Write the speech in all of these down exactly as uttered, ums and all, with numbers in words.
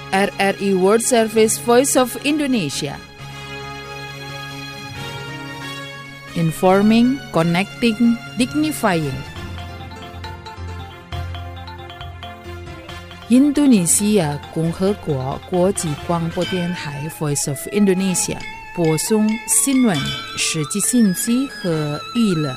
R R I World Service Voice of Indonesia. Informing, connecting, dignifying.印度尼西亚共和国国际广播电台 Voice of Indonesia 播送新闻、实际信息和娱乐。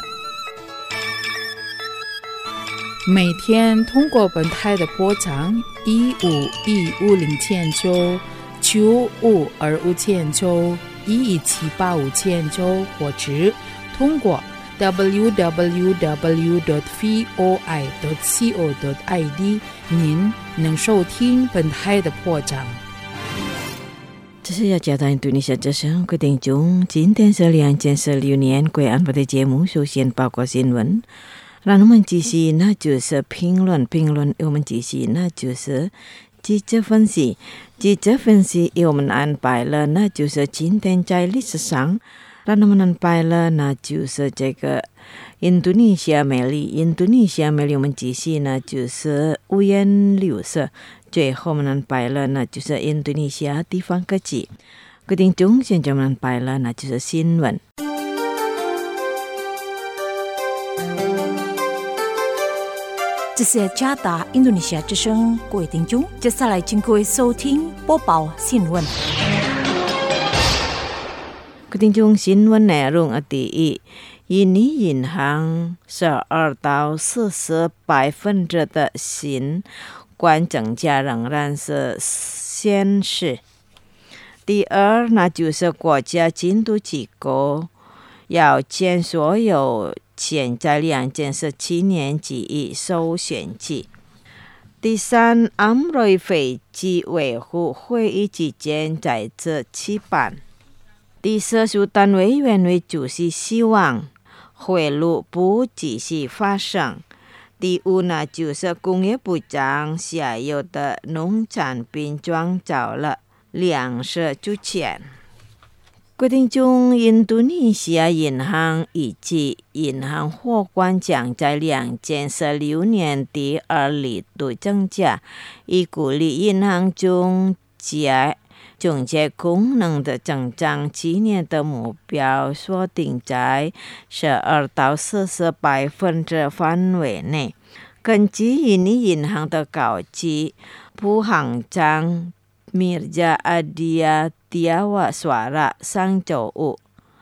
每天通过本台的波长一五一五零千九、九五二五千九、一一七八五千九，或者通过 double-u double-u double-u dot voi dot co dot i d 您能收听本台的波长。 这是要加到印度尼西亚之声各听众，今天是两千十六年贵安排的节目，首先包括新闻，让我们继续那就是评论，评论我们继续那就是记者分析，记者分析我们安排了那就是今天在历史上让我们安排了那就是这个印度尼西亚美丽，印度尼西亚美丽我们继续呢就是五颜六色，最后我们安排了那就是印度尼西亚地方科技。各听众，现在我们安排了那就是新闻。 这是加达印度尼西亚之声，各位听众，接下来请各位收听播报新闻。 各听众，新闻内容的第一，印尼银行十二到四十百分之的新冠增加仍然是显示。第二，那就是国家监督机构要将所有现在两件事七年之一首选举。第三，安瑞飞机维护会议期间在这期办。第四，苏丹委员会主席希望贿赂不继续发生。第五呢，就是工业部长下游的农产品装造了粮食出钱。各听众，印度尼西亚银行以及银行货款将在两千十六年第二季度增加，以鼓励银行中介中介功能的增长，今年的目标锁定在十二到四十百分之范围内。根据印尼银行的告知，副行长Mirza Aditya Diyawaswara上周五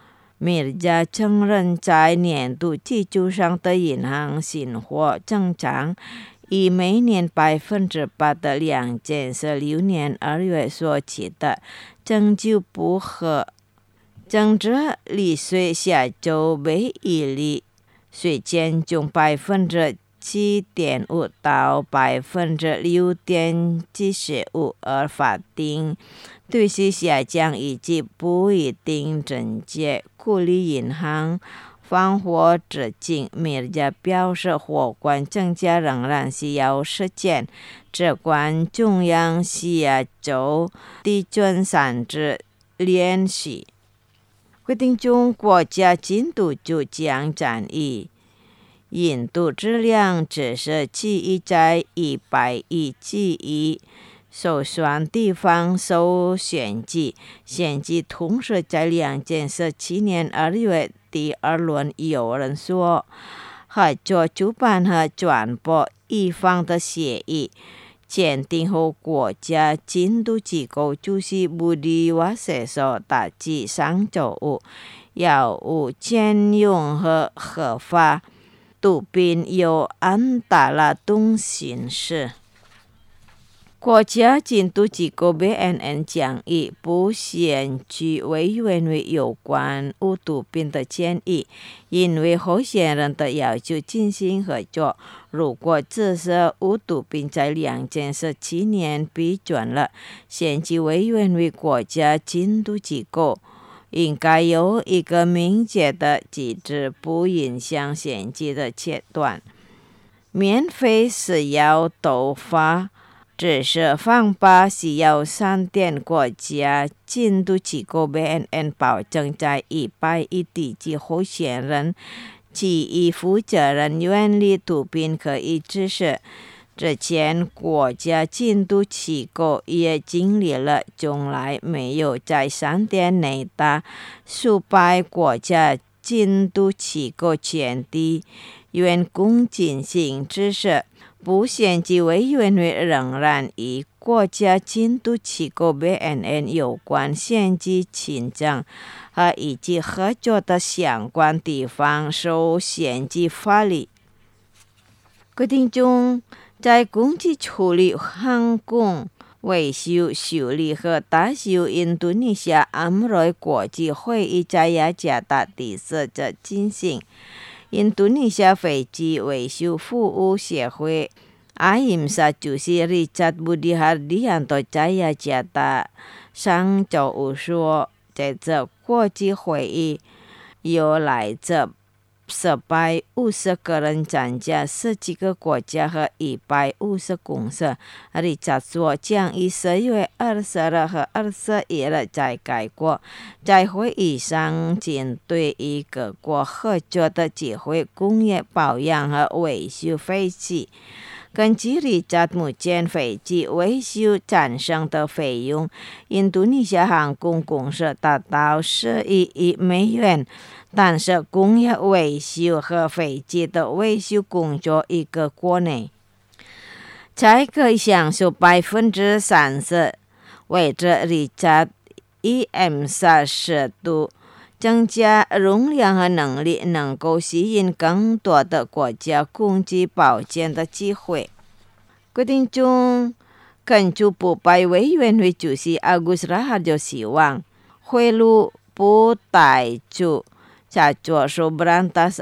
，Mirza承认在年度基础上的银行薪火增长以每年百分之八的两千十六年二月所起的成就不合政治利税下周被一例税减从百分之七点五到百分之六点七十五，而法定对税下降以及不一定直接鼓励银行放货致敬。米尔表示，货款增加仍然需要实践，只管中央下周的准产值联系。规定中国家进度就将战役。印度质量只是记忆在一百亿记忆首选地方首选举，选举同时在两千十七年二月第二轮有人说合作主办和传播一方的协议签订后，国家监督机构主席Budi Waseso大致上周五要无兼容和合法毒品有安达拉东形式。国家监督机构 B N N 将以不选举委员会有关无毒品的建议，因为候选人的要求进行合作。如果这是无毒品在两千十七年批准了，选举委员会国家监督机构应该有一个明确的机制，不影响选举的阶段。免费是要头发，只是方法需要三点，国家监督机构 B N N 保证在一百亿地区候选人其一负责人远离毒品可以支持之前国家进度机构也经历了从来没有在三点内的数百国家进度机构前的员工进行之时，不县级委员会仍然与国家进度机构 B N N 有关县级行政和以及合作的相关地方受县级法律规定中，在公职处理航空维修修理和打修印度尼西亚阿姆瑞国际会议在雅加达第四次进行。印度尼西亚飞机维修服务协会阿伊萨主席 Richard Budihardianto 在雅加达上周五说，在这国际会议有来自四百五十个人参加，十几个国家和一百五十公司。Richard 说，将于十月二十日和二十一日在该国在会议上针对一个国合作的机会工业保养和维修飞机。根据 Richard 目前飞机维修产生的费用，印度尼西亚航空公司达到十一亿美元。但是工业维修和飞机的维修工作一个国内才可以享受百分之三十，为着 Richard E M 萨适度增加容量和能力，能够吸引更多的国家供给保健的机会。规定中，根据不败委员会主席 Agus Raharjo 希望贿赂不带住在做出 Berantas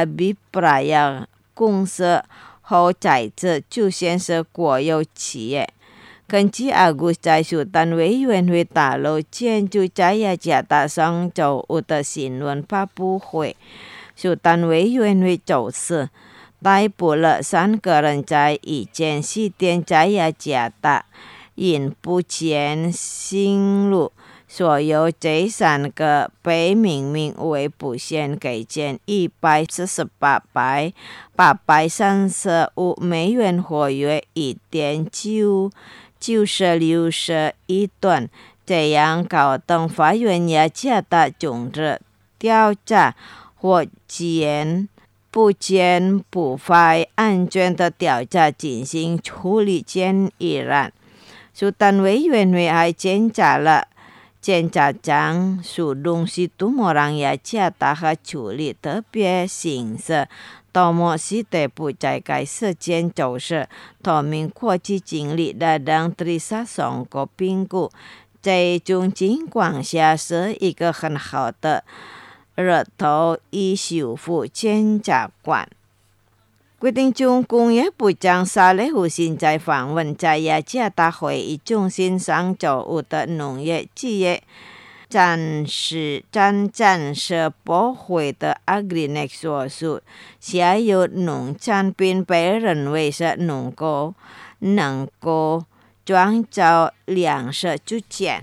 Abipraya 公司后再次出现是国有企业。根据 Agus 在苏丹委员会大楼建筑在雅加达上周五的新闻发布会，苏丹委员会周四逮捕了三个人在一间西店在雅加达，因不见行路。所有这三个被命名为不限给件一百四十八百八百三十五美元合约一点九九十六十一吨，这样高等法院雅加达终止调查或检不检不法案件的调查进行处理建议案。苏丹委员会还检查了检察长苏东西杜莫让雅加达和处理特别刑事多么是得不在该事件就是透明国际经历的让提萨松个评估，这种情况下是一个很好的日头以修复检察官。规定中，工业部长沙雷胡辛在访问在雅加达会议中心上周五的农业企业暂时暂暂时驳回的 Agrinex 所述，下游农产品被认为是能够能够创造粮食出现。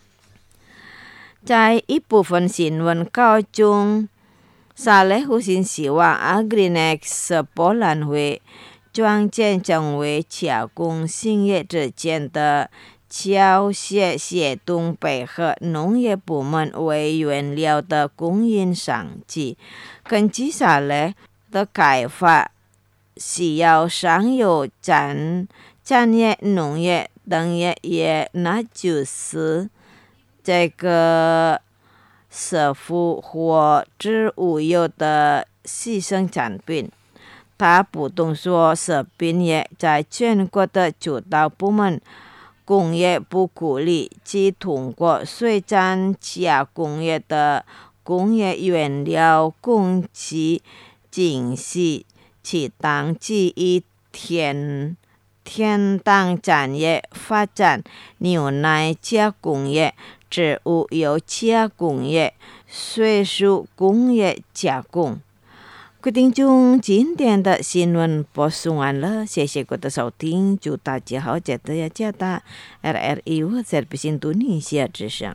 在一部分新闻稿中，沙雷胡辛希望 Agrinex 博览会创建成为加工兴业之间的交协协同配合农业部门为原料的供应商机。根据沙雷的开发需要上游产产业农业等业业，那就是这个食腐或植物油的牺牲产品。他补充说，食品业在全国的主导部门工业部鼓励其通过水产加工业的工业原料供给进行其当基于天天当产业发展，牛奶加工业、植物油加工业、水素工业加工。规定中今天的新闻播送完了，谢谢各位的收听，祝大家好，记得要记得 R R I U Service Indonesia 之声。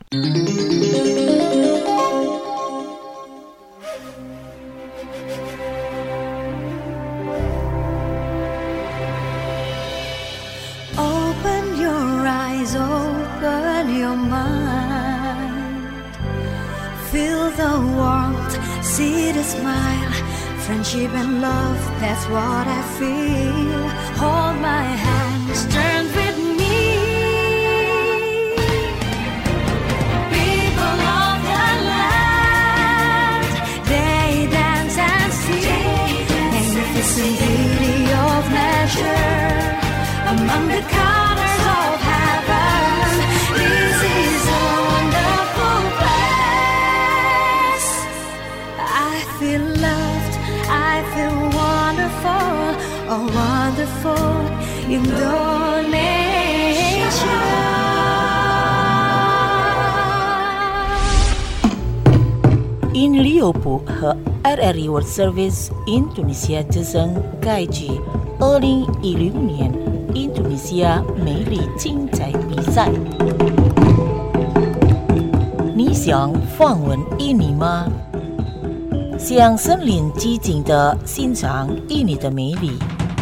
eyes, open your mind. Feel the warmth, see the smile. Friendship and love, that's what I feel. Hold my hands, turn with me. People of the land, they dance and sing. Magnificent beauty of nature among the colors of heaven. This is a wonderful place. I feel loved, I feel wonderful, oh wonderful Indonesia. 印尼旅游部和 R R I World Service Indonesia 之声盖举二零一六年印度尼西亚美丽精彩比赛。你想访问印尼吗？想身临其境地欣赏印尼的美丽，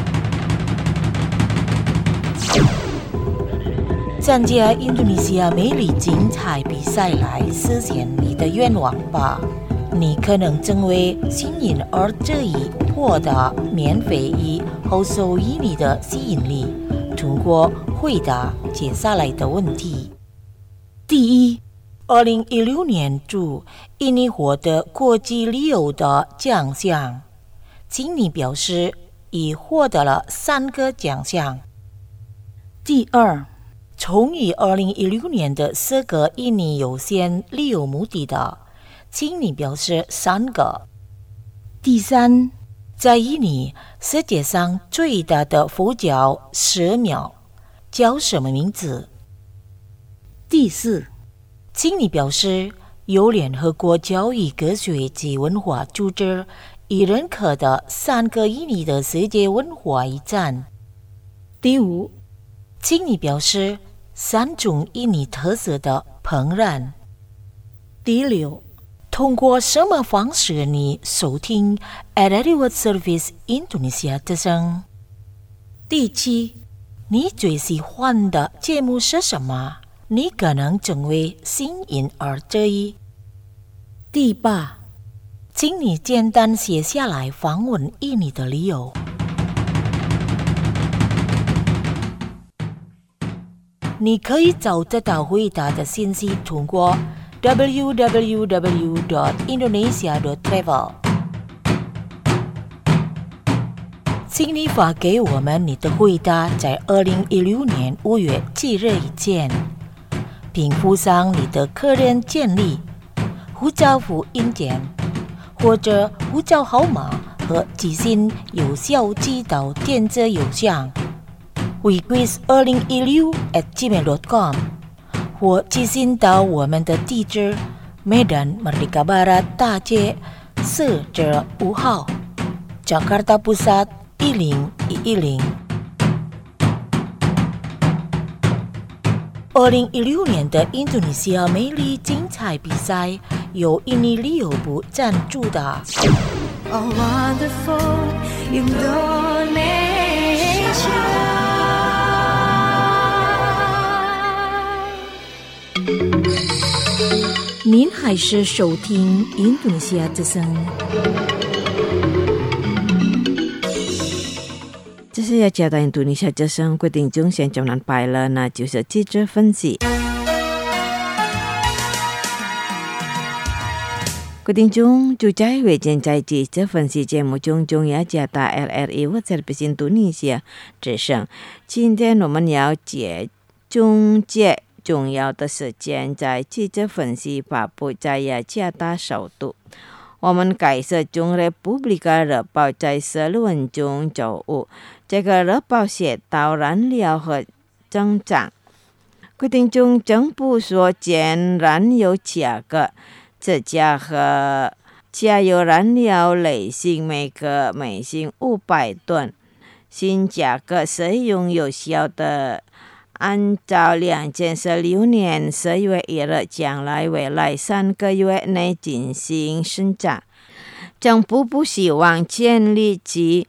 参加印度尼西亚美丽精彩比赛来实现你的愿望吧！你可能成为幸运儿之一，获得免费与后受印尼的吸引力。通过回答接下来的问题：第一，二零一六年驻印尼获得国际旅游的奖项，请你表示已获得了三个奖项。第二，从于二零一六年的四个印尼优先旅游目的的，请你表示三个。第三，在印尼世界上最大的佛教寺庙叫什么名字？第四，请你表示由联合国教育科学及文化组织已认可的三个印尼的世界文化遗产。第五，请你表示三种印尼特色的烹饪。第六，通过什么方式你收听 R R I World Service Indonesia 之声？第七，你最喜欢的节目是什么？你可能成为幸运儿之一。第八，请你简单写下来访问印尼的理由。你可以找得到回答的信息通过 w w w dot indonesia dot travel。 请你发给我们你的回答在二零一六年五月七日以前，并附上你的个人简历、护照复印件或者护照号码和寄信邮效寄到电子邮箱 wequiz二零一六 at gmail dot com 或寄信到我们的地址 Medan Merdeka Barat 大街四至五号 Jakarta Pusat一零一一零。二零一六年的印度尼西亚美丽精彩比赛由印尼旅游部赞助的。 Oh, wonderful Indonesia. 您还是收听印度尼西亚之声。 这是要讲到印度尼西亚之声，各位听众现在能拜了，那就是记者分析。各位听众，就在会见在记者分析节目中，中要讲到 R R I World Service印度尼西亚之声。今天我们要解中介重要的事件，在记者分析发布在雅加达首都。我们改设中 Republika 日报在社论中周五，这个日报写到燃料和增长。规定中政府说减燃油价格，这价和加油燃料类型每个每星五百吨，新价格使用有效的。按照两千十六年十月一日将来未来三个月内进行生产，政府不希望建立及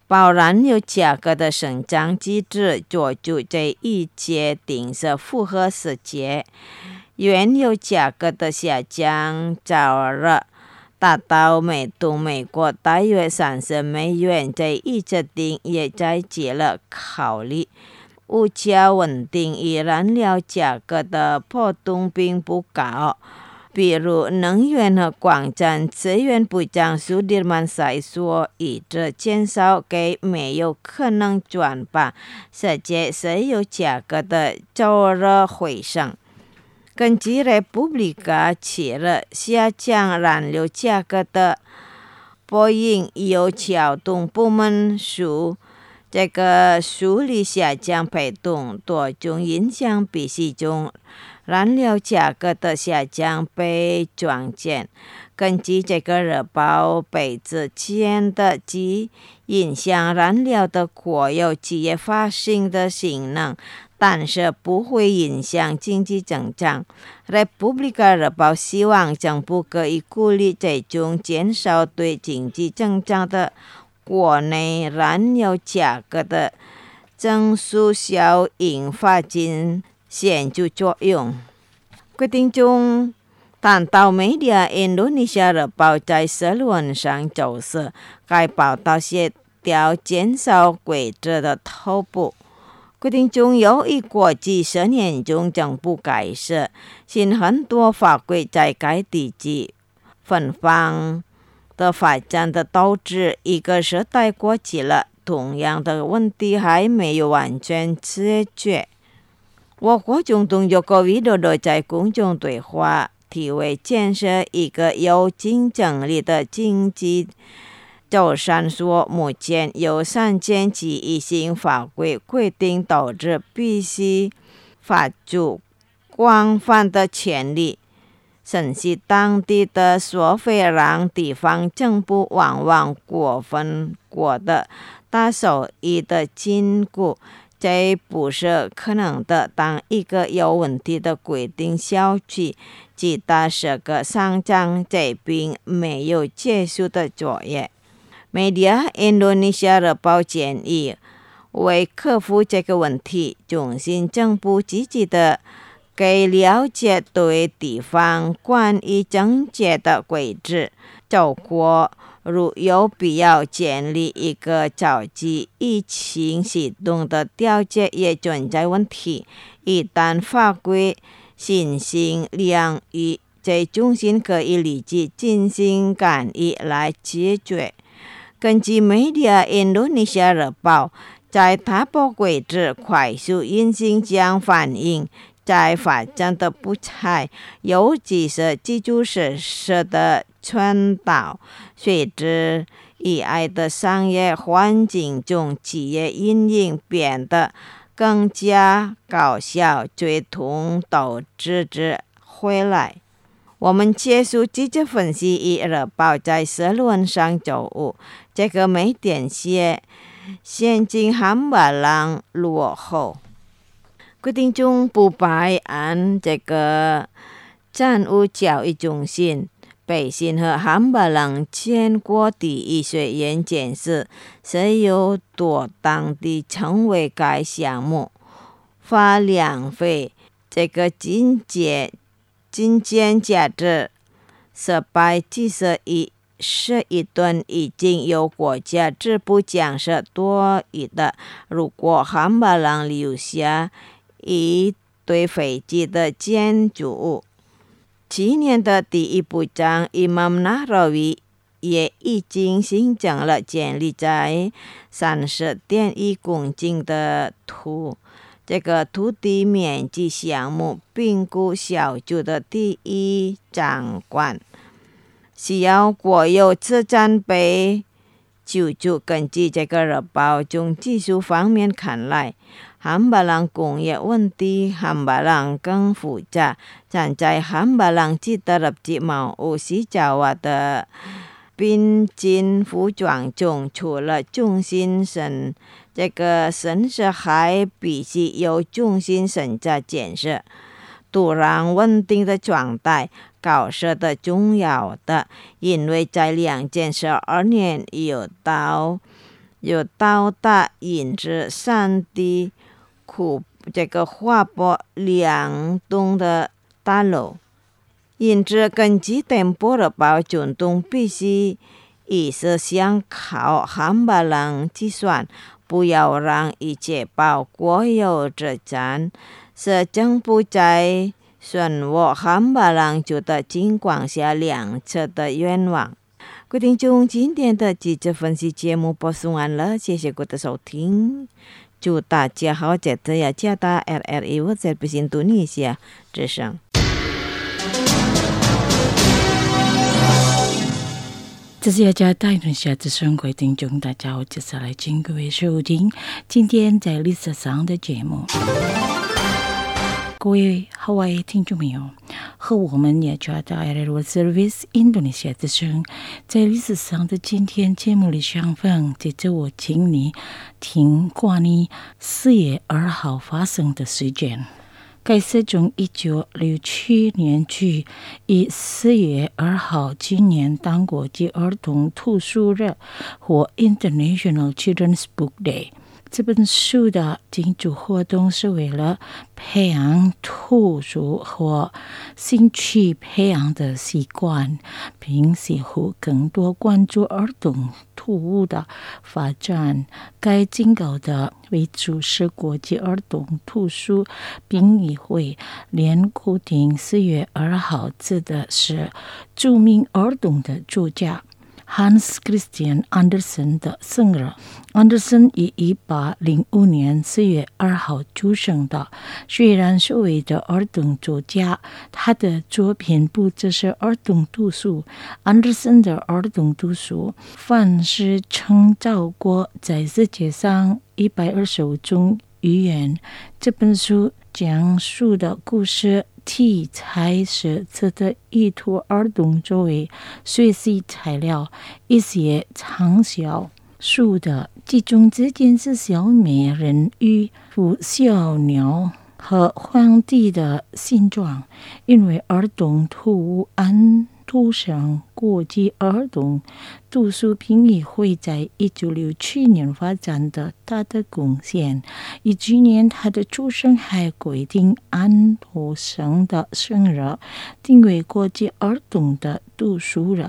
保燃油价格的上涨机制做出这一决定是符合世界原油价格的下降早了达到每吨美国大约三十美元，这一决定也在接了考虑物价稳定与燃料价格的波动并不高。比如能源和广场资源部长苏迪曼赛说，一直减少给没有可能转化世界石油价格的走热回升。根据瑞普利卡起了下降燃料价格的波音油桥动部门说，这个处理下降配动多种影响比其中燃料价格的下降被撞见。根据这个日报被之前的及影响燃料的国有企业发行的性能，但是不会影响经济增长。Republika 日报希望政府可以鼓励这种减少对经济增长的国内燃料价格的增速效应发挥显著作用。决定中谈到媒体印度尼西亚日报在社论上指出，该报道协调减少规则的头部。决定中有一国际十年中政府改设新很多法规在该地区分方的发展的导致一个时代过去了，同样的问题还没有完全解决。我国总统佐科维多多在公众对话题为建设一个有竞争力的经济周三说，目前有三件及一新法规规定导致必须发出广泛的权利，审视当地的说法让地方政府往往过分过的大手艺的禁锢，这不是可能的。当一个有问题的规定消去，其他是个上涨这并没有结束的作业。媒体印度尼西亚日报建议，为克服这个问题，中心政府积极的给了解对地方关于政界的规制，包括如有必要建立一个召集疫情行动的调解也存在问题。一旦法规信息量与这中心可以立即进行干预来解决。根据媒体印度尼西亚日报，在打破规制快速运行将反映在发展的不才，尤其是基础设施的传导。随之以来的商业环境中，企业运营变得更加高效，最终导致之回来。我们结束记者分析以日报在社论上周五，这个媒体写现今汉巴朗落后。决定中不摆按这个战务教育中心北新和汉巴朗全国第一学院建设是由多党的成为该项目发两费这个经济金钱价值四百七十亿十亿吨，已经有国家支部将是多余的。如果汉巴朗留下一堆废弃的建筑物，去年的第一部长伊玛目纳罗维也已经新增了建立在三十点一公顷的土这个土地面积项目评估小组的第一长官，需要国有资产被救助。根据这个日报，从技术方面看来，汉巴朗工业问题汉巴朗更复杂。站在汉巴朗吉德入吉毛乌西加瓦的边境服装中，除了中心城这个城市还必须有中心城的建设。土壤稳定的状态搞设的重要的，因为在两千十二年有到有到达引着上帝苦这个划拨两栋的大楼，引着根据电波的保准动必须以摄像考汉巴郎计算，不要让一切包括有这站是正不在顺我汉巴郎就的情况下两侧的愿望。各位听众，今天的记者分析节目播送完了，谢谢各位的收听，祝大家好，这次要加大 R R I 我在不印度尼西亚之声。 这是要加大印度尼西亚之声，各位听众大家好，接下来请各位收听今天在历史上的节目。各位海外听众朋友，和我们也加大 R R I World Service 印度尼西亚之声在历史上的今天节目里相逢。接着我请你听关于四月二号发生的事件。该是从一九六七年起，以四月二号今年当国际儿童图书日或 International Children's Book Day。这本书的庆祝活动是为了培养图书和兴趣培养的习惯，并似乎更多关注儿童图物的发展。该警告的为主是国际儿童图书评议会，连固定四月二号指的是著名儿童的作家Hans Christian Andersen 的生日。Andersen 于一八零五年四月二号出生的，虽然所谓的儿童作家，他的作品不只是儿童读书。Andersen 的儿童读书凡是创造过在世界上一百二十五种语言。这本书讲述的故事题材是值得依托儿童作为学习材料。一些畅销书的其中之间是小美人鱼、小鸟和皇帝的形状，因为儿童图物按图上国际儿童图书评议会在一九六七年发展的大的贡献。以去年他的出生还规定按图上的生日定为国际儿童的读书日。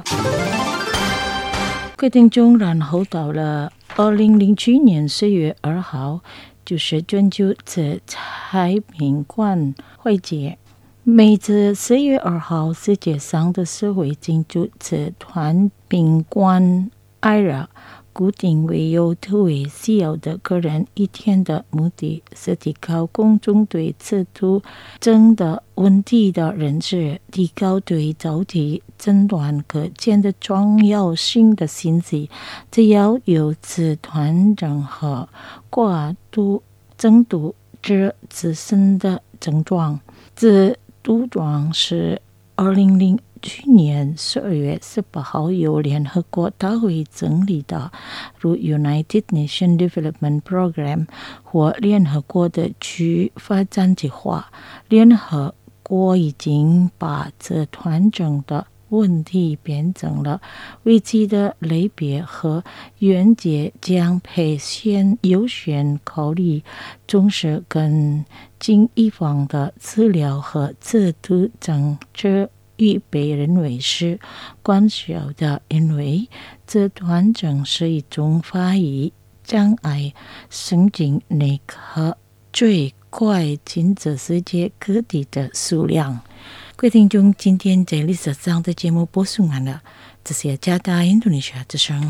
规定中，然后到了二零零七年四月二号，就是全球自太平馆会节。每次四月二号，世界上的社会庆祝自太平馆爱日，固定为有特为需要的个人一天的目的是提高公众对此图症的问题的认识，提高对早期诊断可见的重要性的信息。只要有此团症和过度症度之自身的症状，此症状是二零零去年十二月十八号由联合国大会整理的，如 United Nations Development Program 或联合国的区发展计划。联合国已经把这团症的问题变成了危机的类别和原则，将配先优先考虑重视跟进一方的治疗和制度政策，已被认为是关键的，因为这团症是一种发育障碍，神经内科最快进至世界各地的数量。各位听众，今天在历史上的节目播送完了，这是加大印度尼西亚之声。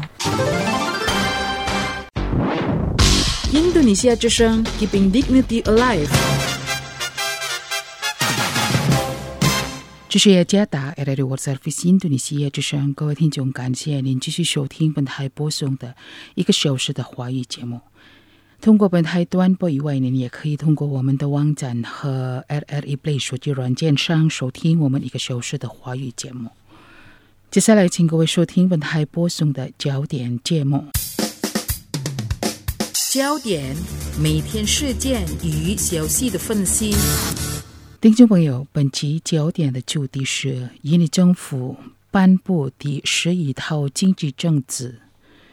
印度尼西亚之声 Keeping Dignity Alive。这是雅加达 R R I World Service 印度尼西亚之声，各位听众，感谢您继续收听本台播送的一个小时的华语节目。通过本台短波以外，您也可以通过我们的网站和 R R I Play 手机软件上收听我们一个小时的华语节目。接下来请各位收听本台播送的焦点节目。焦点，每天事件与消息的分析。听众朋友，本期焦点的主题是印尼政府颁布第十一套经济政策。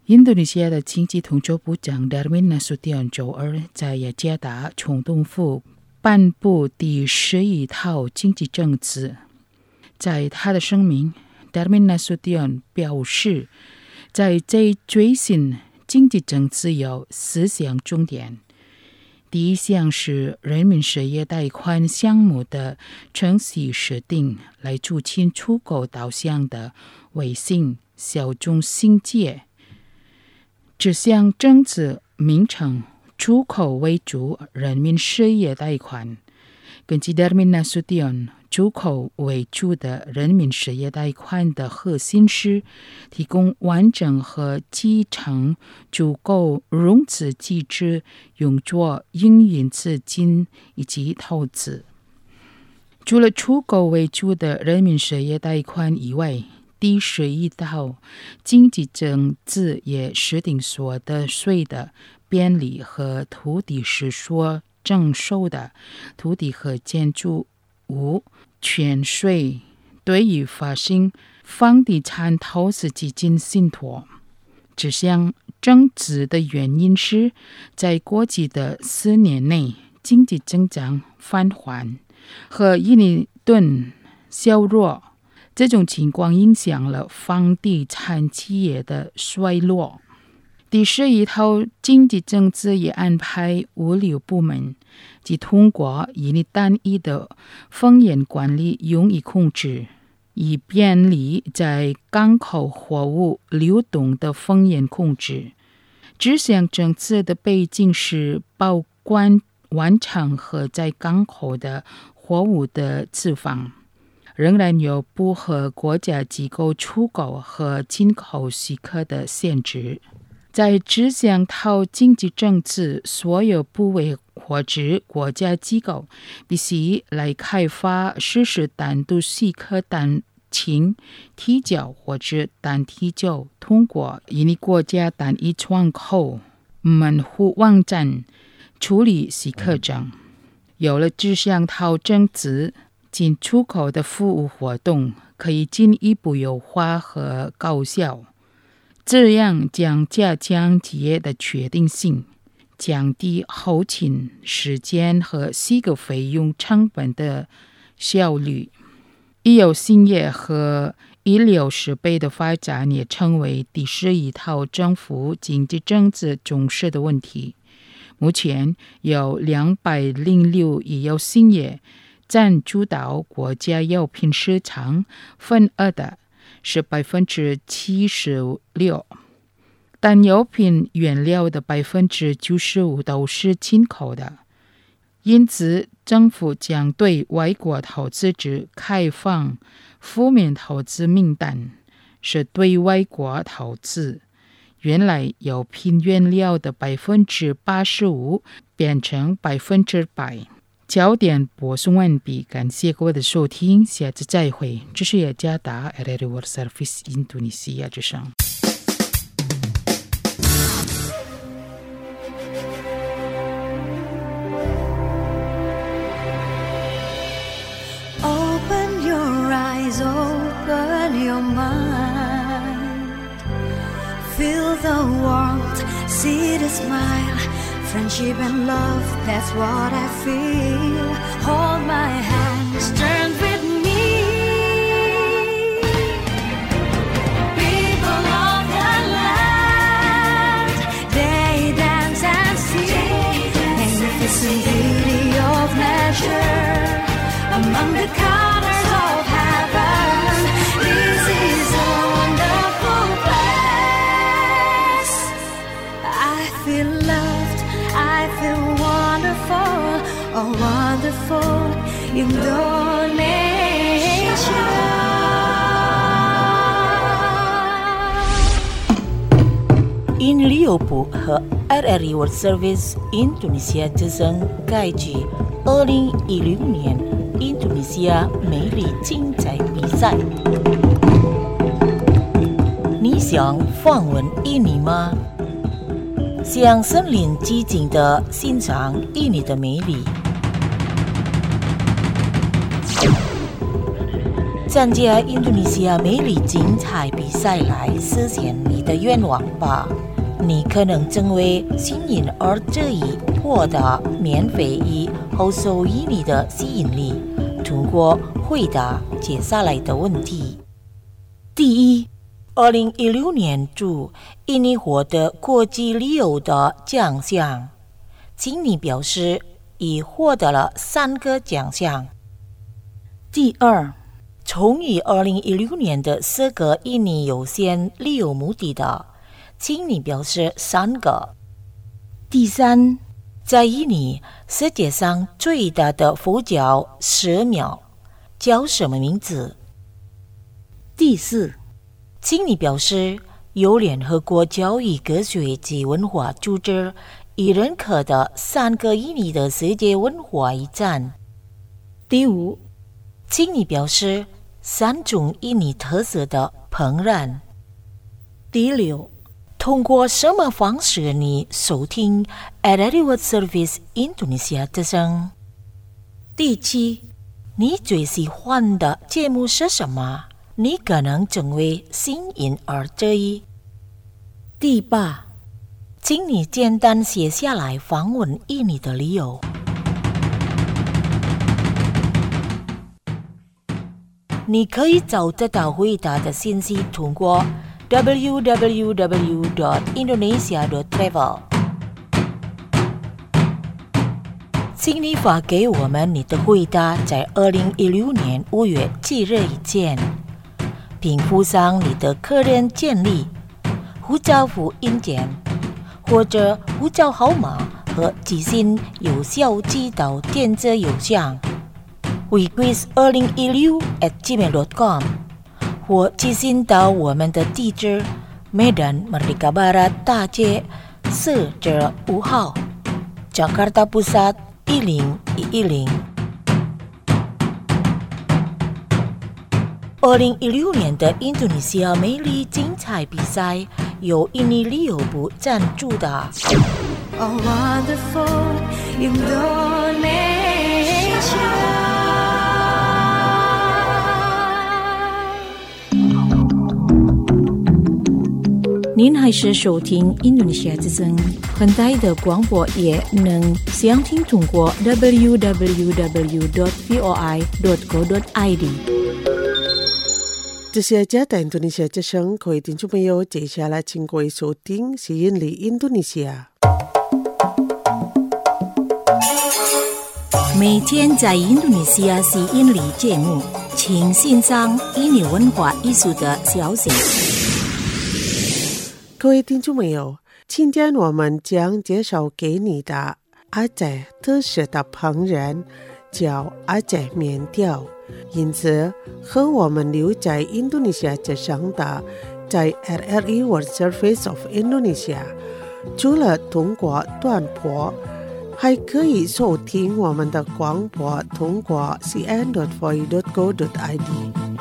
印度尼西亚的经济统筹部长 Darmin Nasution 周二在雅加达总统府颁布第十一套经济政策。在他的声明 Darmin Nasution 表示，在这最新经济政策有四项重点。第一项是人民事业贷款项目的程序设定，来促进出口导向的微型小众经济。这项政策名称出口为主人民事业贷款。根据 Darmin Nasution， 出口为主的人民事业贷款的核心是提供完整和基层足够融资机制，用作营运资金以及投资。除了出口为主的人民事业贷款以外，第十一套经济政策也设定所得税的便利和土地是所征收的土地和建筑物权税，对于发行房地产投资基金信托。这项政策的原因是，在过去的四年内，经济增长放缓和印尼盾削弱，这种情况影响了房地产企业的衰落。第十一套经济政策也安排物流部门即通过印尼单一的风险管理用于控制，以便利在港口货物流动的风险控制。这项政策的背景是保管完成和在港口的货物的置放，仍然有不和国家机构出口和进口许可的限制。在这项套经济政策，所有部委或者国家机构必须来开发实施单独许可单请提交或者单提交通过印尼国家单一窗口门户网站处理许可证。有了这项套政策，进出口的服务活动可以进一步优化和高效，这样将加强企业的确定性，降低后勤时间和许可费用成本的效率。医药兴业和医疗设备的发展也成为第十一套政府经济政策重视的问题。目前有两百零六医药兴业占主导国家药品市场份额的是百分之七十六，但药品原料的百分之九十五都是进口的。因此，政府将对外国投资者开放负面投资名单，是对外国投资原来药品原料的百分之八十五变成百分之百。焦点播送完毕，感谢各位的收听，下次再会。这是雅加达 R R I World Service 印度尼西亚之声。 Open your eyes, open your mind. Feel the warmth, see the smile. Friendship and love, that's what I feel. Hold my hands, turn with me. People of the land, they dance and sing. Magnificent beauty of nature among the colors of heaven. This is a wonderful place. I feel loved, I feel wonderful, oh wonderful Indonesia. In 六部和 R R I World Service 印度尼西亚之声开启二零一六年印度尼西亚美丽竞赛比赛。你想访问印尼吗？想身临其境地欣赏印尼的美丽， 参加印度尼西亚美丽精彩比赛来实现你的愿望吧！你可能成为幸运儿这一获得免费以后受以你的吸引力，通过回答接下来的问题。第一，二零一六年初，印尼获得国际旅游的奖项，请你表示已获得了三个奖项。第二，从于二零一六年的四个印尼有限旅游目的的，请你表示三个。第三，在印尼世界上最大的佛教寺庙叫什么名字？第四，请你表示由联合国教育科学及文化组织已认可的三个印尼的世界文化遗产。第五，请你表示三种印尼特色的烹饪。第六，通过什么方式你收听 Radio World Service Indonesia 之声？第七，你最喜欢的节目是什么？你可能成为幸运儿之一。第八，请你简单写下来访问印尼的理由。你可以找得到回答的信息通过 double-u double-u double-u dot indonesia dot travel。 请你发给我们你的回答在二零一六年五月七日以前，并附上你的个人简历、护照复印件或者护照号码和寄信邮箱寄到电子邮箱 wequiz 二零一六 at gmail dot com 或寄信到我们的地址 Medan Merdeka Barat 大街四至五号 Jakarta Pusat一零一一零。二零一六年的印度尼西亚美丽精彩比赛由印尼旅游部赞助的。 Oh, wonderful Indonesia. 您还是收听印度尼西亚之声，很大的广播也能详听通过 double-u double-u double-u dot voi dot co dot i d。 这是加拿大印度尼西亚之声，各位听众朋友，接下来请各位收听吸引力印度尼西亚。 每天在印度尼西亚吸引力节目，请欣赏印尼文化艺术的消息。 各位听众朋友，今天我们将介绍给你的阿仔特色的烹饪叫阿仔面条，因此和我们留在印度尼西亚之声的在 R R E World Service of Indonesia， 除了通过短波，还可以收听我们的广播通过 c n dot voi dot co dot i d。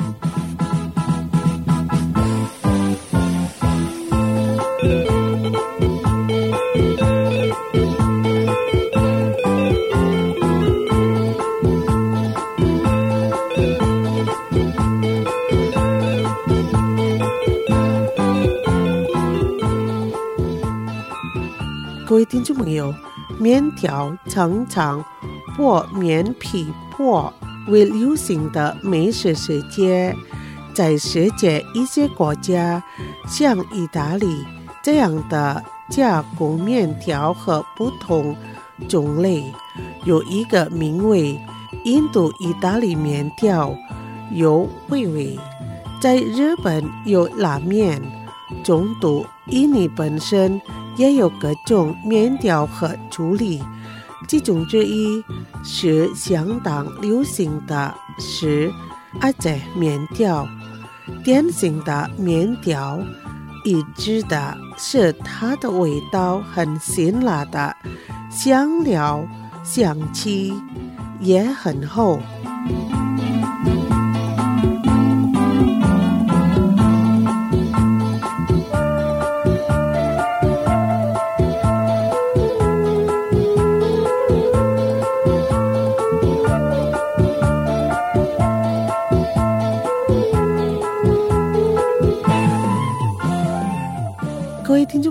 各位听众朋友，面条常常或面皮或为流行的美食世界，在世界一些国家，像意大利这样的加工面条和不同种类，有一个名为印度意大利面条，有味味。在日本有拉面，中度印尼本身也有各种面条和处理，其中之一是相当流行的是阿仔面条。典型的面条一致的是它的味道很辛辣的，香料香气也很厚。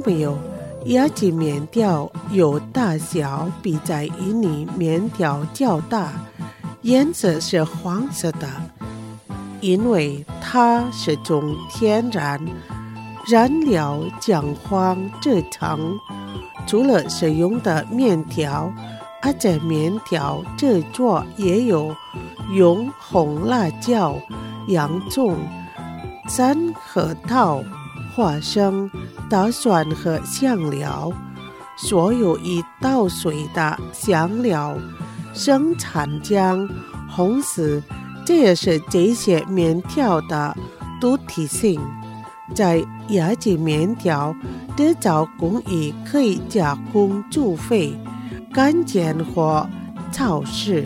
众朋友，雅吉棉条有大小比在印尼棉条较大，颜色是黄色的，因为它是从天然燃料姜黄制成。除了使用的面条，而在面条制作也有用红辣椒、洋葱、山核桃、花生、大蒜和香料，所有已捣碎的香料、生产姜、红丝，这也是这些面条的独特性。在雅吉面条制造工艺可以加工煮沸、干煎或炒制。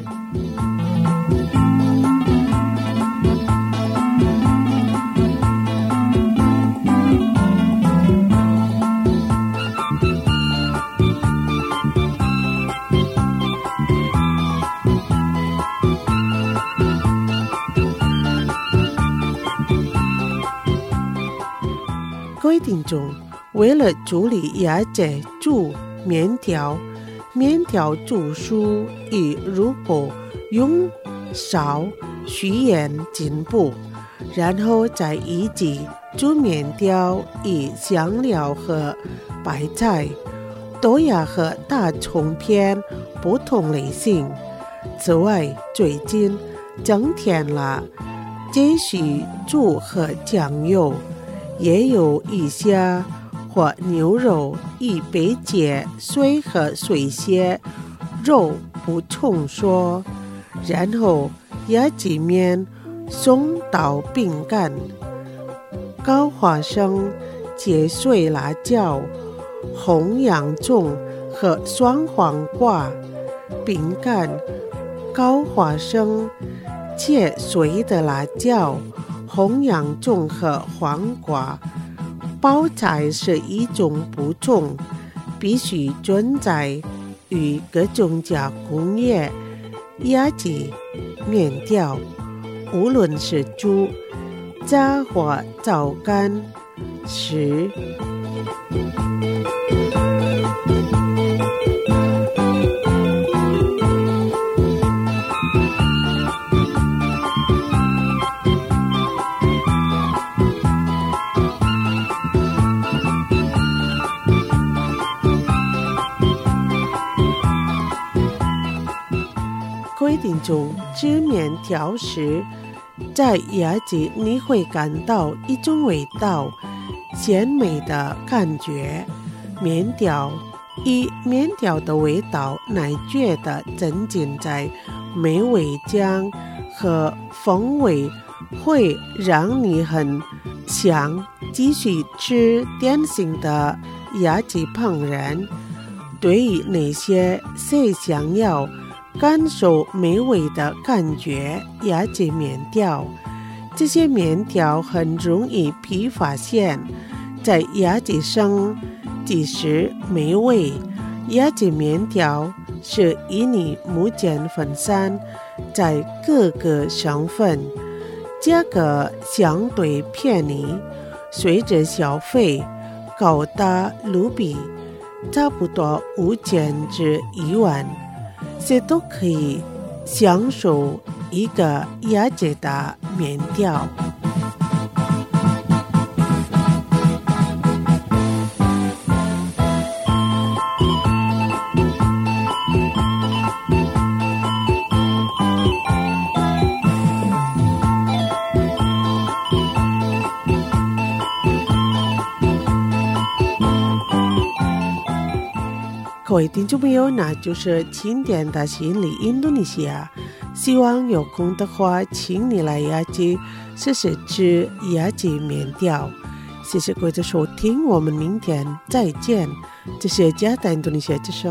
各位听众，为了处理雅吉煮面条，面条煮熟以如果用烧需盐进补，然后再一起煮面条以香料和白菜、豆芽和大葱片不同类型。此外，最近增添了继续煮和酱油，也有一些或牛肉以被切碎和碎屑肉补充说，然后雅吉面送到饼干、高花生、切碎辣椒、红洋葱和酸黄瓜，饼干、高花生、切碎的辣椒、红洋葱和黄瓜。包菜是一种补充，必须存在于各种加工业。雅吉面条无论是煮、炸或炒干吃。各位听众，吃面条时，在雅吉你会感到一种味道鲜美的感觉。面条以面条的味道来觉得沉浸在美味酱和风味，会让你很想继续吃点心的雅吉烹饪。对于那些谁想要感受美味的感觉，雅吉面条，这些面条很容易被发现，在雅吉省即使美味。雅吉面条是印尼目前分散在各个省份，价格相对便宜，随着消费高达卢比差不多五千至一万。这都可以享受一个雅吉的面条。各位听众朋友，那就是今天的心理印度尼西亚，希望有空的话请你来雅吉试试吃雅吉面条。谢谢各位的收听，我们明天再见。这是加拿大印度尼西亚之声。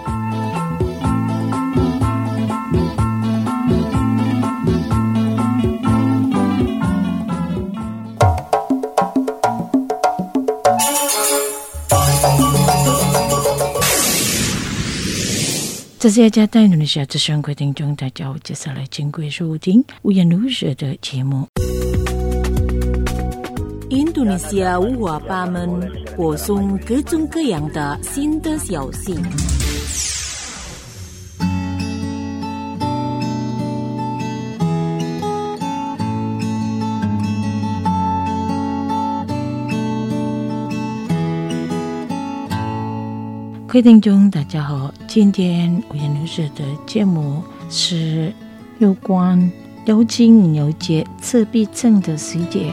这是加拿大印度尼西亚之声，各位听众大家好，接下来请各位收听五颜六色的节目。 印度尼西亚五花八门，播送各种各样的新的消息。 各位听众大家好，今天五颜六色的节目是有关了解了解自闭症的世界。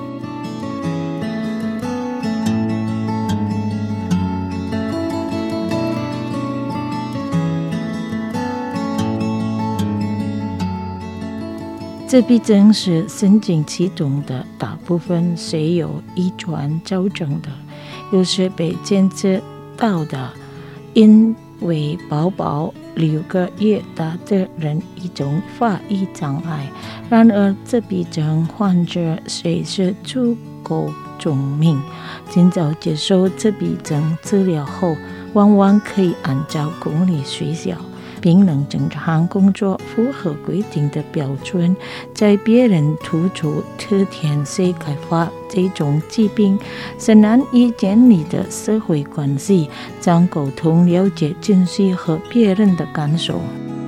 自闭症是神经系统的大部分是由遗传造成的，有时被监测到的因为宝宝六个月大的人一种发育障碍。然而自闭症患者虽是足够聪明，尽早接受自闭症治疗后，往往可以按照公立学校并能正常工作，符合规定的标准。在别人突出特天性开发这种疾病是难以建立的社会关系，将沟通了解情绪和别人的感受。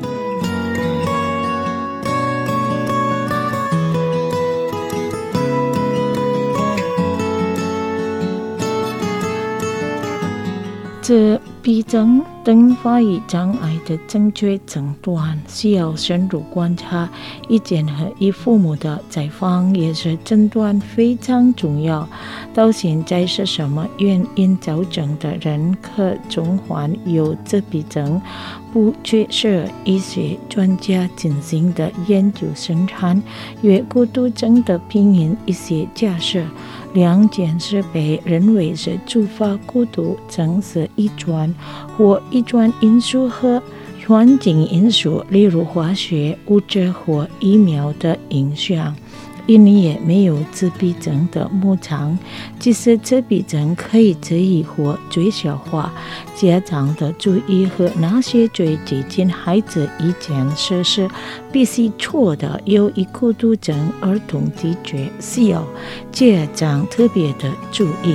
自闭症等发育障碍的正确诊断需要深入观察，意见和与父母的采访也是诊断非常重要。到现在是什么原因造成的人可中患有自闭症，不缺少医学专家进行的研究生产，与孤独症的病因一些假设。两件事被认为是触发孤独症是遗传或遗传因素和环境因素，例如化学物质或疫苗的影响。因也没有自闭症的牧场，即使自闭症可以治愈或最小化，家长的注意和那些最接近孩子一件事是必须错的。有一孤独症儿童的确需要家长特别的注意。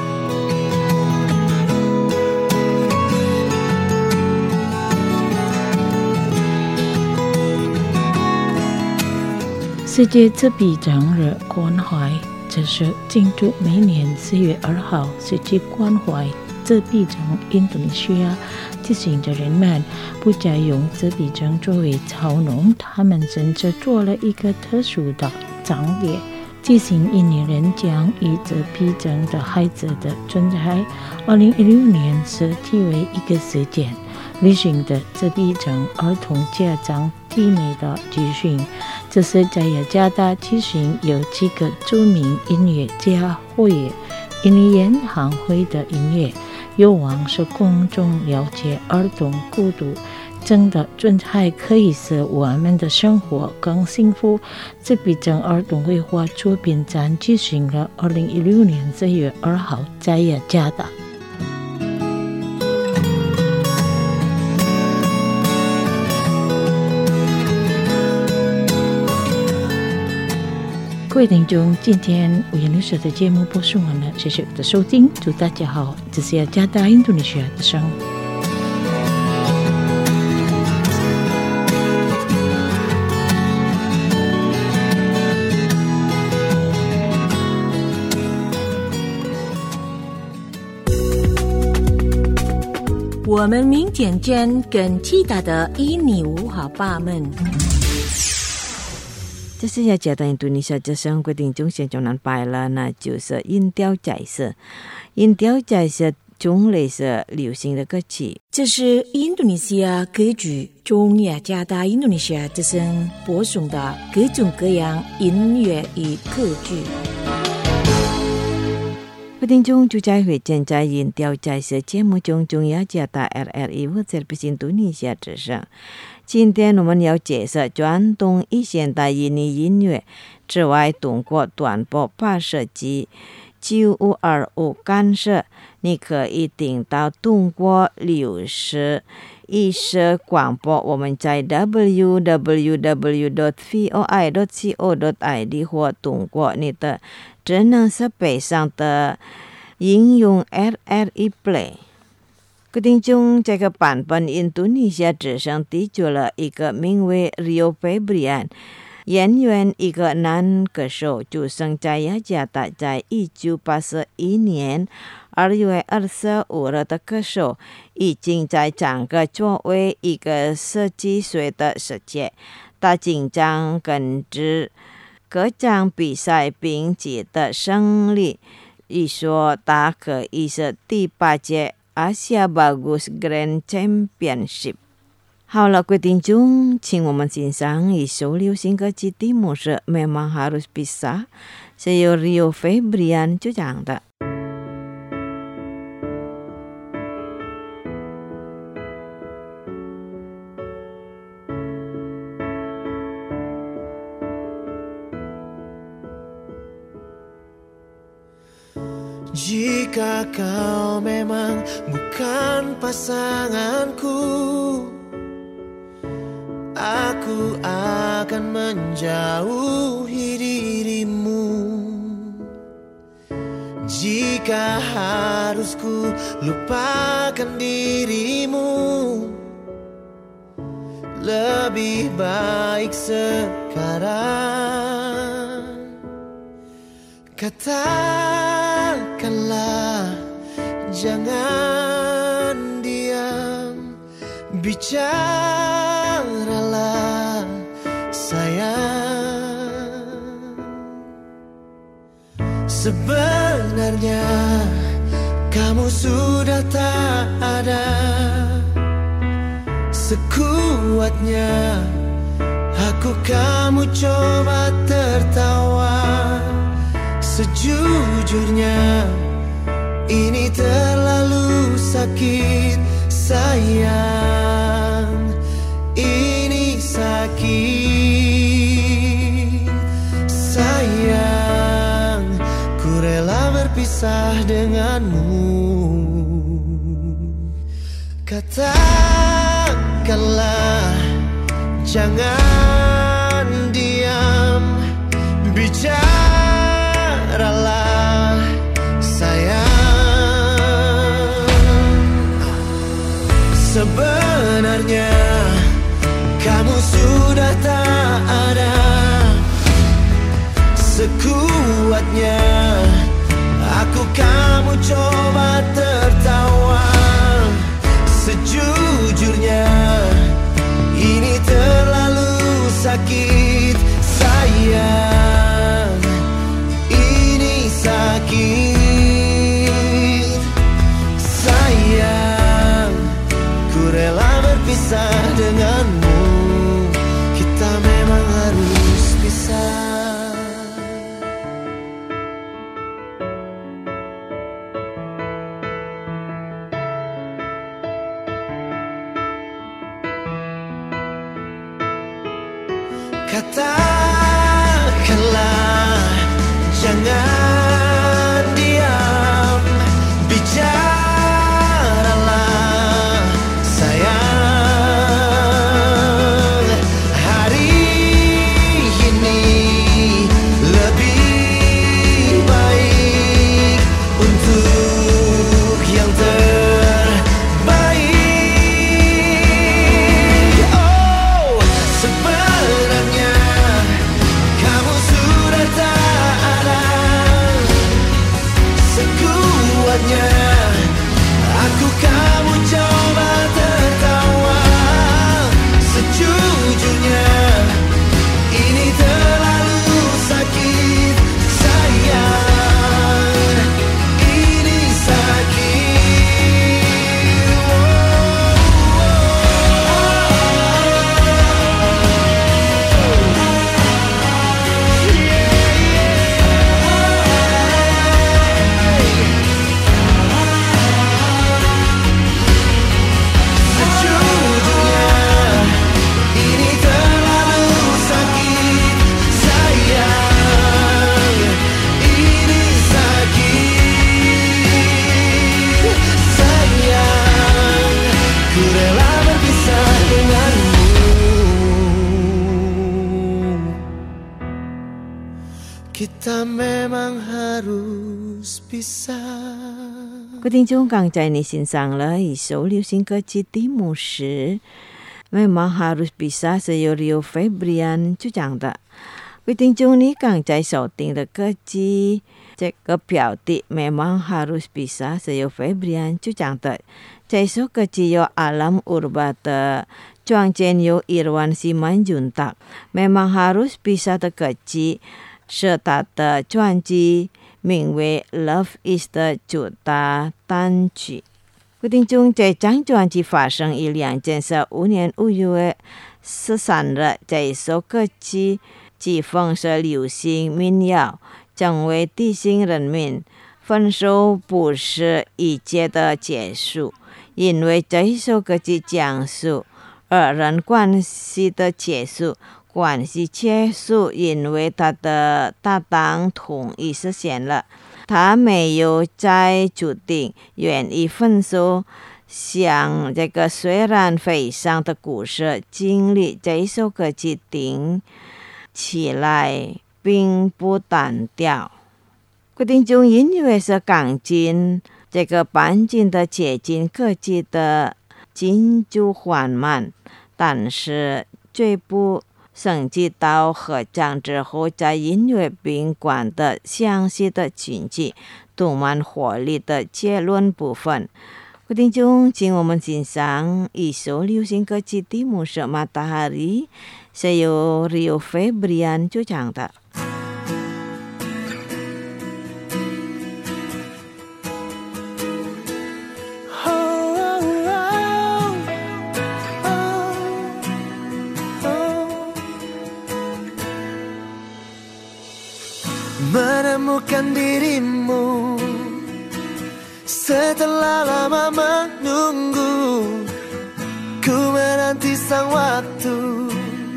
世界自闭症日关怀，这是庆祝每年四月二号世界关怀自闭症印度尼西亚提醒的人们不再用自闭症作为嘲弄，他们甚至做了一个特殊的章节，提醒印尼人将与自闭症的孩子的存在。二零一六年是题为一个事件，旅行的自闭症儿童家长媲美的集训。这是在雅加达举行，有几个著名音乐家会印尼演唱会的音乐，有望使公众了解儿童孤独症的存在可以使我们的生活更幸福。自闭症儿童绘画作品展举行了二零一六年四月二号在雅加达。各位听众，今天五颜六色的节目播送完了，谢谢你的收听，祝大家好，这是雅加达印度尼西亚的声。 我们明天见，更其他的印尼五花八门。 这是雅加达印度尼西亚之声，各位听众现在能拜了，那就是音调解释。音调解释种类是流行的歌曲。 这是印度尼西亚歌剧中雅加达印度尼西亚之声播送的各种各样音乐与歌剧。 各位听众，就在会见在音调解释节目中，中雅加达 R R I 或者是印度尼西亚之声。今天我们要介绍传统与现代印尼音乐之外，通过短波发射机九五二五干涉你可以听到中国六十一时广播，我们在 double u double u double u dot v o i dot co dot i d 或通过你的智能设备上的应用 R R E Play。各位听众，这个版本印度尼西亚之声提出了一个名为 Rio Febrian 演员，一个男歌手，出生在雅加达，在一九八一年二月二十五日的歌手，已经在整个作为一个十几岁的时间，他经常跟着歌唱比赛并取得胜利。一说他可以是第八届Asia Bagus Grand Championship。好了，各位听众，请我们欣赏一首流行歌曲，题目是 Memang Harus Pisah， 是由 Rio Febrian 主唱的。 Jika kau memang bukan pasanganku, aku akan menjauhi dirimu. Jika harus ku lupakan dirimu, lebih baik sekarang. Katakanlah, jangan diam, bicaralah sayang. Sebenarnya kamu sudah tak ada, sekuatnya aku kamu coba tertawa. Sejujurnya ini terlalu sakit sayang, ini sakit sayang, ku rela berpisah denganmu. Katakanlah, jangan diam, bicara Ralah sayang. Sebenarnya kamu sudah tak ada, sekuatnya aku kamu coba tertawa. Sejujurnya ini terlalu sakit sayang, sakit sayang, ku rela berpisah denganmu. Kita memang harus pisah. Katakanlah, jangan diam, bicaralah sayang. Hari ini lebih baik untuk yang terbaik. Oh, sebenarnya kamu sudah tak ada, kita memang harus pisah。 各位听众，刚才你欣赏了一首流行歌曲《蒂姆什》，Memang Harus Pisah是由 Rio Febrian 主唱的。各位听众，你刚才收听的歌曲，这个标题 Memang Harus Pisah是由 Febrian 主唱的。这首歌曲由 Alam Urba 的创建由 Irwan Simanjuntak。Memang Harus Pisah 的歌曲是他的专辑名为 Love Is 的主打单曲。各位听众，这张专辑发生于两千十五年五月十三日，这首歌曲既风是流行民谣，成为提醒人民分手不是一切的结束，因为这首歌曲讲述二人关系的结束。关系结束，因为他的搭档同意实现了，他没有再决定愿意分手。像这个虽然悲伤的故事经历，这一首歌曲听起来并不单调。决定中音乐是钢琴这个半径的接近歌曲的进度缓慢，但是最不升级到合唱之后，在音乐宾馆的详细的情节，充满活力的结论部分。各位听众，请我们欣赏一首流行歌曲《蒂姆什 Matahari》，是由 Rio Febrian 主唱的。 Menemukan dirimu setelah lama menunggu, ku menanti sang waktu,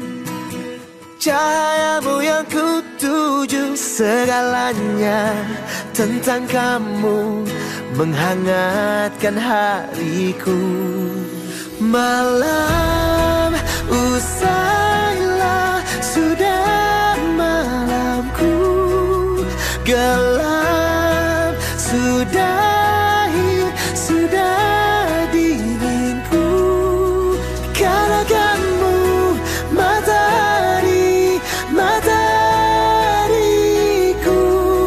cahayamu yang ku tuju, segalanya tentang kamu menghangatkan hariku. Malam usailah sudah malamku, gelap sudahi, sudah dinginku, karena kamu matahari, matahariku,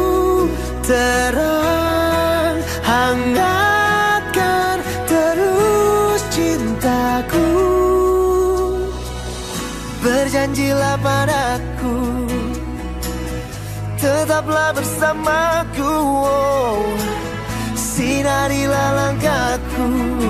terang hangatkan terus cintaku. Berjanjilah padaku, tetaplah bersamaku, oh. Sinarilah langkahku,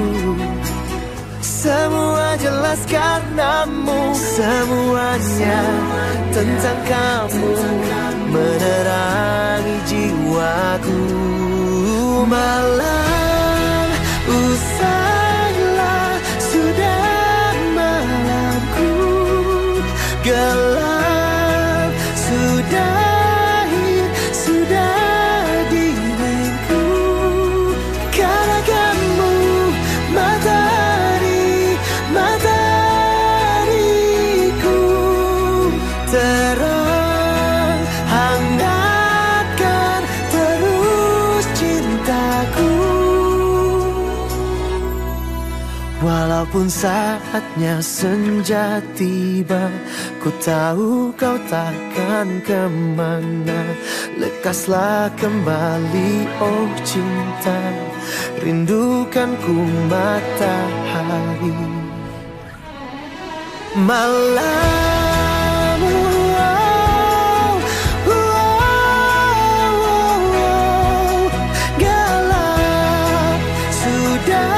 semua jelas karenamu, semuanya tentang kamu menerangi jiwaku. Malam usailah sudah malamku, gelap sudah Walaupun saatnya senja tiba, ku tahu kau takkan kemana. Lekaslah kembali, oh cinta, rindukanku matahari. Malam oh, oh, oh, oh, gelap sudah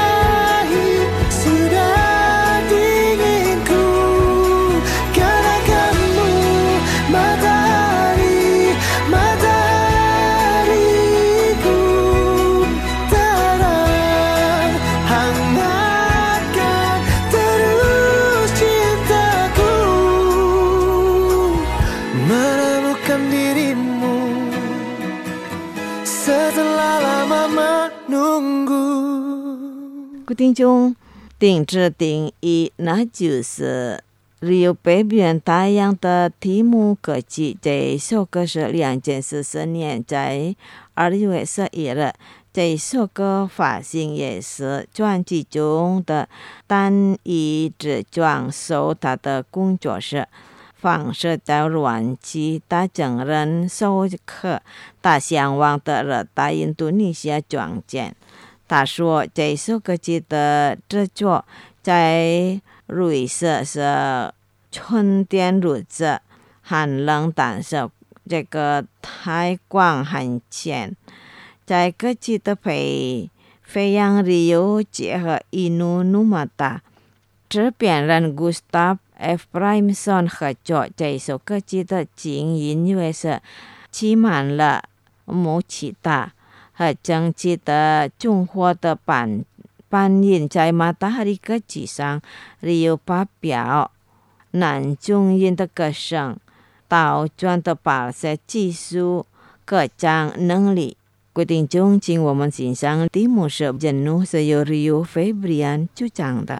setelah lama menunggu。 各位听众，定制定义那就是 Rio 北边太阳的题目歌曲，这首歌是两千四十年在二月十一日，这首歌发行也是专辑中的单一支专属，他的工作室放射在软体大整人首颗大向往的热带印度尼西亚专辑。他说这首歌曲的制作在瑞士是春天日子，寒冷，但是这个太光很浅。在歌曲的配飞扬理由结合伊努努马达制片人 Gustav Efraimson 合作，这首歌曲的经音乐是挤满了木吉他和整齐的中和的版扮演在马达哈里歌曲上，理由发表男中音的歌声，倒转的把些技术歌唱能力。决定中，请我们欣赏题目是《Jenuh》，是由 Rio Febrian 主唱的。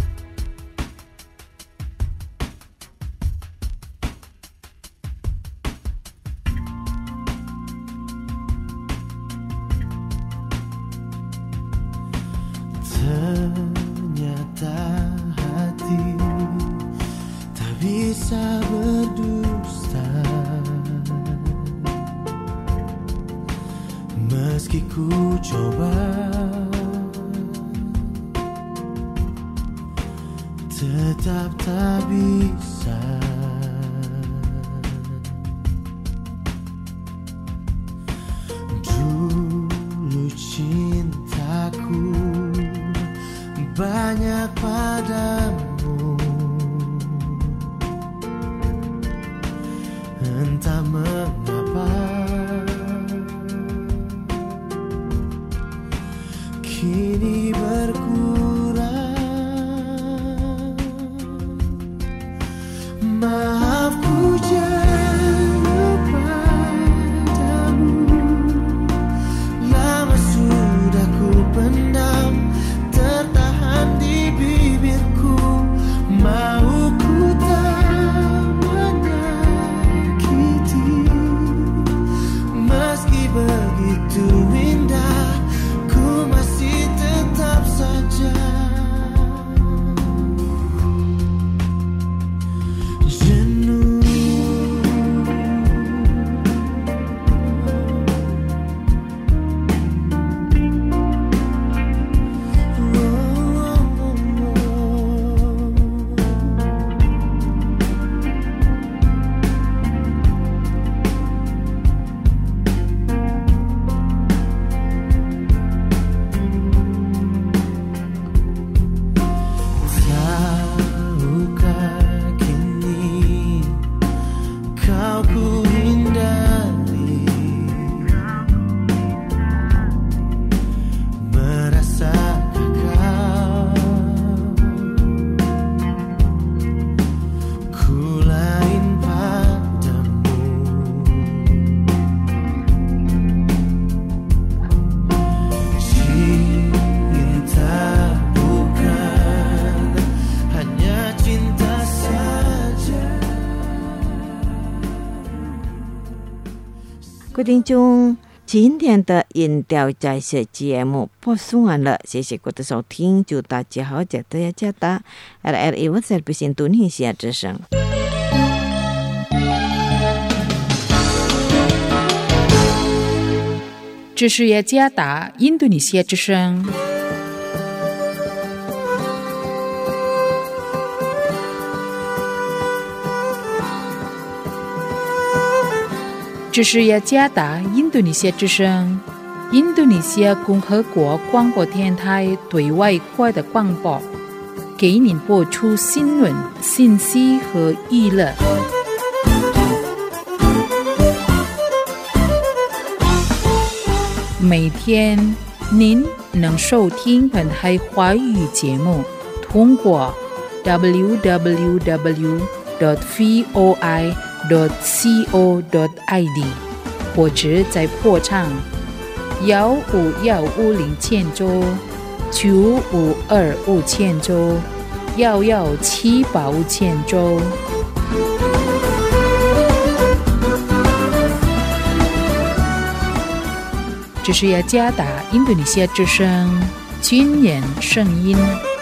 Ternyata hati tak bisa berdusta, meski ku coba, tetap tak bisa. Dulu cintaku banyak padamu, entah mengapa kini berkurang. Maaf ku jauh padamu, lama sudah ku pendam, tertahan di bibirku. Mau ku tak menyakiti, meski begitu indah, ku masih tetap saja jenuh. Tahukah kini kau ku hindari, merasakah kau ku lain padamu, cinta bukan hanya cinta saja. 各位听众，今天的音调在线节目播送完了，谢谢各位的收听，祝大家好，加大加大 R R I Service Indonesia 之声。 这是雅加达印度尼西亚之声。这是雅加达印度尼西亚之声，印度尼西亚共和国广播电台对外国的广播，给您播出新闻、信息和娱乐。每天您能收听本台华语节目，通过 double-u double-u double-u dot voi dot co dot i d 或者在破唱幺五幺五零千周九五二五千周幺幺七八五千周。这是雅加达印度尼西亚之声军人声音。